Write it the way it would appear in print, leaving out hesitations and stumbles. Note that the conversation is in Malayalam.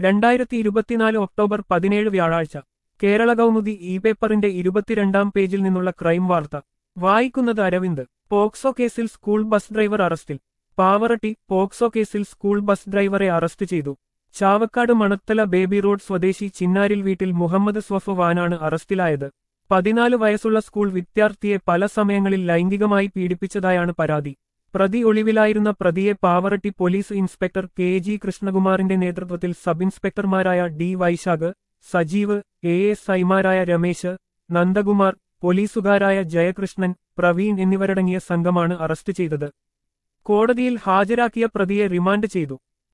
2024 ഒക്ടോബർ 17 വ്യാഴാഴ്ച കേരള കൗമുദി ഇ പേപ്പറിന്റെ 22-ാം പേജിൽ നിന്നുള്ള ക്രൈം വാർത്ത വായിക്കുന്നത് അരവിന്ദ്. പോക്സോ കേസിൽ സ്കൂൾ ബസ് ഡ്രൈവർ അറസ്റ്റിൽ. പാവറട്ടി. പോക്സോ കേസിൽ സ്കൂൾ ബസ് ഡ്രൈവറെ അറസ്റ്റ് ചെയ്തു. ചാവക്കാട് മണത്തല ബേബി റോഡ് സ്വദേശി ചിന്നാരിൽ വീട്ടിൽ മുഹമ്മദ് സ്വഫവാനാണ് അറസ്റ്റിലായത്. 14 വയസ്സുള്ള സ്കൂൾ വിദ്യാർത്ഥിയെ പല സമയങ്ങളിൽ ലൈംഗികമായി പീഡിപ്പിച്ചതായാണ് പരാതി. പ്രതി ഒളിവിലായിരുന്ന പ്രതിയെ പാവറട്ടി പോലീസ് ഇൻസ്പെക്ടർ കെ.ജി. കൃഷ്ണകുമാറിന്റെ നേതൃത്വത്തിൽ സബ് ഇൻസ്പെക്ടർമാരായ ഡി. വൈശാഖ്, സജീവ്, എ.എസ്.ഐമാരായ രമേശ്, നന്ദകുമാർ, പോലീസുകാരായ ജയകൃഷ്ണൻ, പ്രവീൺ എന്നിവരടങ്ങിയ സംഘമാണ് അറസ്റ്റ് ചെയ്തത്. കോടതിയിൽ ഹാജരാക്കിയ പ്രതിയെ റിമാൻഡ് ചെയ്തു.